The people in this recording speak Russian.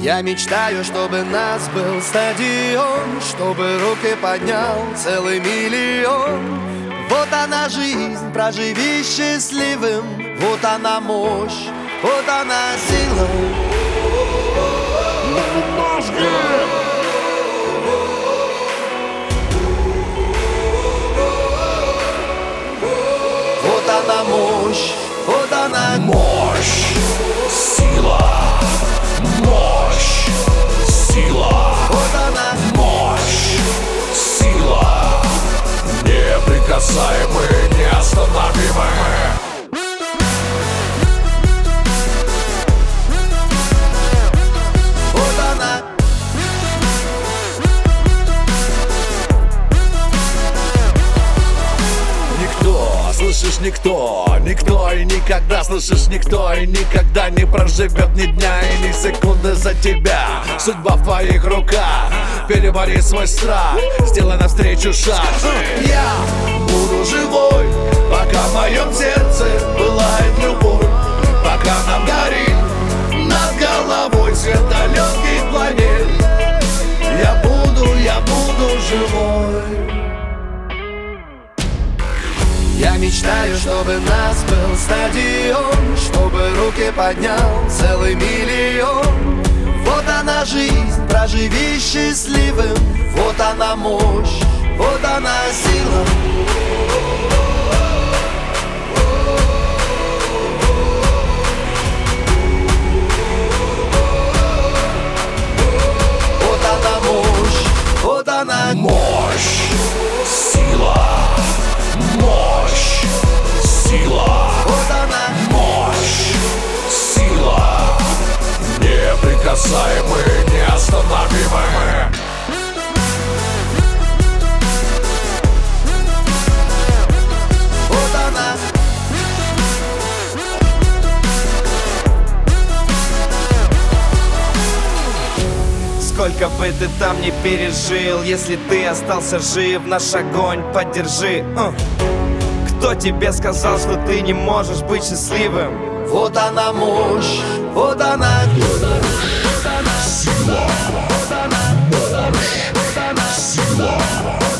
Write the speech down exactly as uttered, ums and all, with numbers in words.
Я мечтаю, чтобы нас был стадион, чтобы руки поднял целый миллион. Вот она жизнь, проживи счастливым. Вот она мощь, вот она сила. Вот она мощь, вот она мощь, сила, мощь, сила, вот она мощь, сила, неприкасаемые, неостановимые. Вот она. Никто, слышишь, никто, никто и никогда, слышишь, никто и никогда не проживет ни дня и ни секунды за тебя. Судьба в твоих руках, перебори свой страх, сделай навстречу шаг. Я буду живой, пока в моем сердце пылает любовь, пока нам горит над головой свет далеких планет. Я буду, я буду живой. Я мечтаю, чтобы нас был стадион, чтобы руки поднял целый миллион. Вот она жизнь, проживи счастливым. Вот она мощь, вот она сила. Вот она мощь, вот она мощь, сила, мощь, сила, вот она мощь, сила, неприкасаемые, неостановимые. Вот она. Сколько бы ты там ни пережил, если ты остался жив, наш огонь поддержи. uh. Кто тебе сказал, что ты не можешь быть счастливым? Вот она мощь, вот она Сила, мощь, сила.